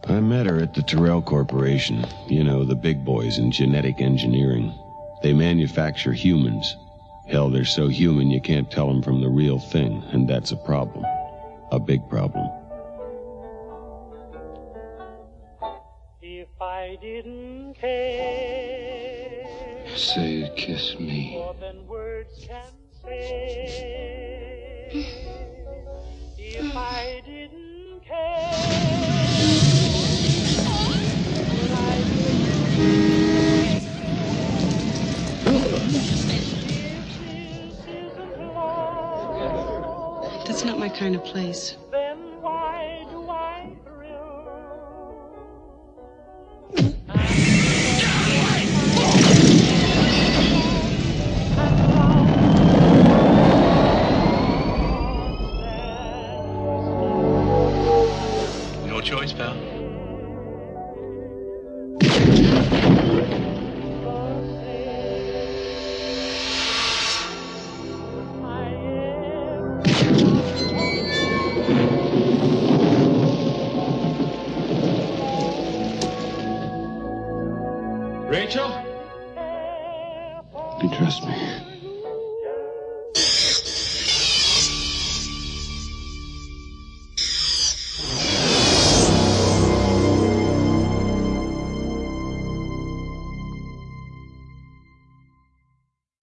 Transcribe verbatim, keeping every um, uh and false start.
I met her at the Terrell Corporation. You know, the big boys in genetic engineering. They manufacture humans. Hell, they're so human you can't tell them from the real thing, and that's a problem. A big problem. If I didn't care, say, kiss me. More than words can say. If I didn't care, would I That's not my kind of place. Then why do I thrill? No choice, pal. Rachel? You trust me?